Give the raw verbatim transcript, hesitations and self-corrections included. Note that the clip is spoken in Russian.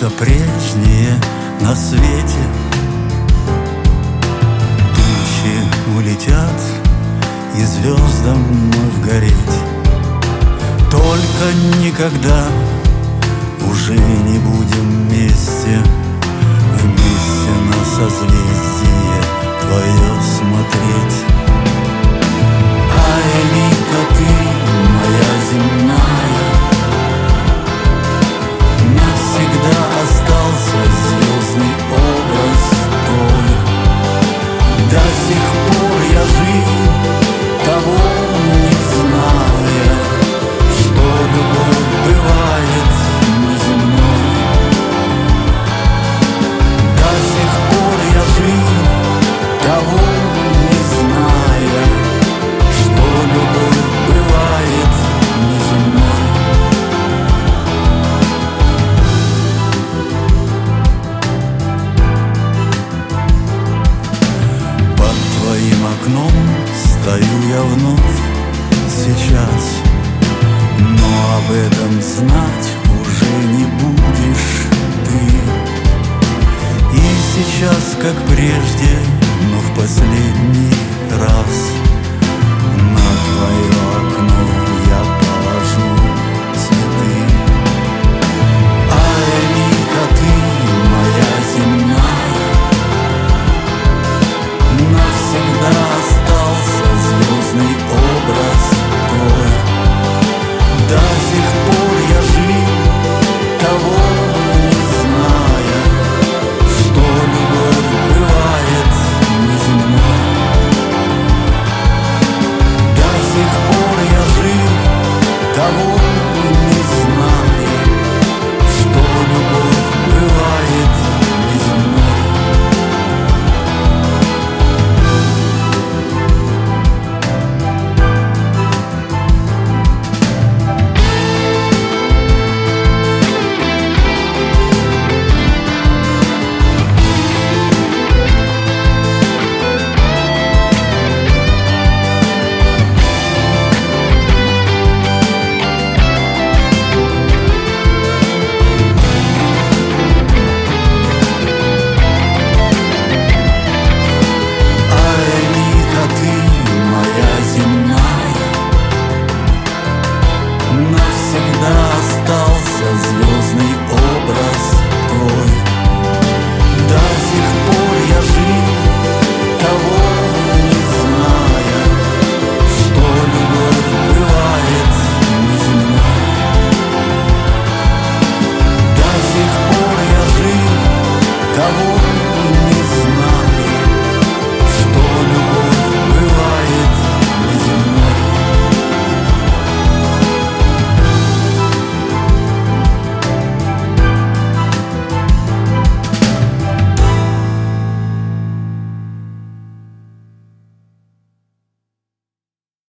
Останутся прежние на свете. Тучи улетят, и звездам вновь гореть. Только никогда уже не будем вместе, вместе на созвездие твое смотреть. Аэлита, ты моя земная, навсегда остался звездный образ твой. До сих пор я жил, того не зная, что любовь бывает неземной. До сих пор я жил, того не зная, что любовь бывает неземной. Под твоим окном стою я вновь сейчас, но об этом знать уже не будешь ты. И сейчас, как прежде, но в последний раз на твое окно я положу цветы. Аэлита, ты моя земная, навсегда остался звездный образ твой. До сих пор я жил, того не зная, что любовь бывает неземной. До сих пор я жил, того не зная, что любовь бывает неземной. Навсегда остался звездный образ твой. До сих пор я жил, того не зная, что любовь бывает неземной. До сих пор я жил, того